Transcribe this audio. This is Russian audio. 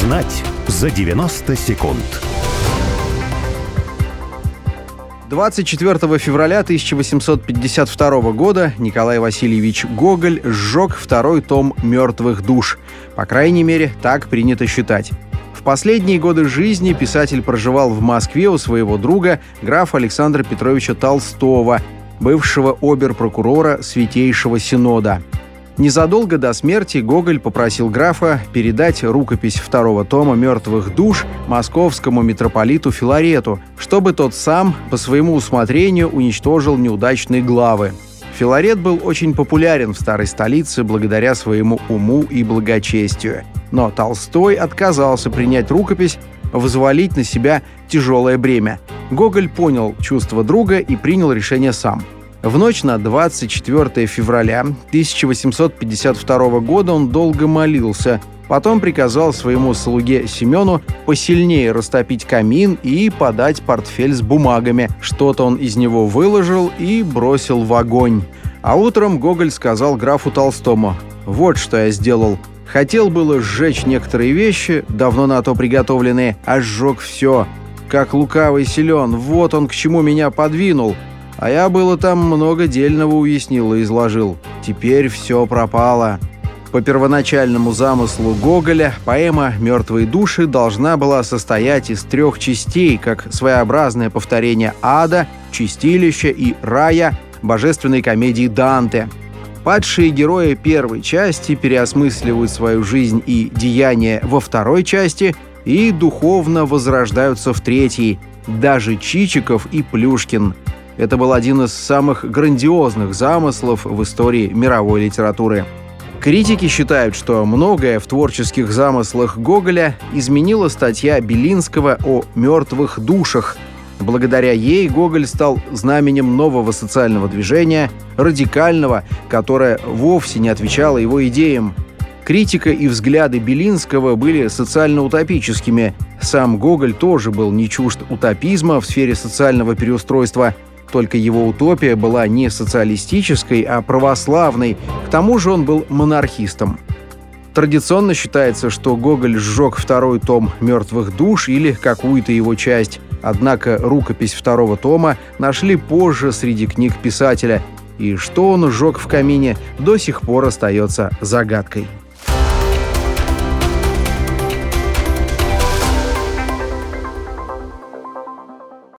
Узнать за 90 секунд. 24 февраля 1852 года Николай Васильевич Гоголь сжег второй том «Мертвых душ». По крайней мере, так принято считать. В последние годы жизни писатель проживал в Москве у своего друга, графа Александра Петровича Толстого, бывшего обер-прокурора Святейшего Синода. Незадолго до смерти Гоголь попросил графа передать рукопись второго тома «Мертвых душ» московскому митрополиту Филарету, чтобы тот сам по своему усмотрению уничтожил неудачные главы. Филарет был очень популярен в старой столице благодаря своему уму и благочестию. Но Толстой отказался принять рукопись, взвалить на себя тяжелое бремя. Гоголь понял чувства друга и принял решение сам. В ночь на 24 февраля 1852 года он долго молился, потом приказал своему слуге Семену посильнее растопить камин и подать портфель с бумагами. Что-то он из него выложил и бросил в огонь. А утром Гоголь сказал графу Толстому: «Вот что я сделал. Хотел было сжечь некоторые вещи, давно на то приготовленные, а сжег все. Как лукавый силен, вот он к чему меня подвинул. А я было там много дельного уяснил и изложил. Теперь все пропало». По первоначальному замыслу Гоголя поэма «Мертвые души» должна была состоять из 3 частей, как своеобразное повторение ада, чистилища и рая божественной комедии Данте. Падшие герои первой части переосмысливают свою жизнь и деяния во второй части и духовно возрождаются в третьей. Даже Чичиков и Плюшкин. Это был один из самых грандиозных замыслов в истории мировой литературы. Критики считают, что многое в творческих замыслах Гоголя изменила статья Белинского о «Мертвых душах». Благодаря ей Гоголь стал знаменем нового социального движения, радикального, которое вовсе не отвечало его идеям. Критика и взгляды Белинского были социально-утопическими. Сам Гоголь тоже был не чужд утопизма в сфере социального переустройства. Только его утопия была не социалистической, а православной. К тому же он был монархистом. Традиционно считается, что Гоголь сжег второй том «Мертвых душ» или какую-то его часть. Однако рукопись второго тома нашли позже среди книг писателя. И что он сжег в камине, до сих пор остается загадкой.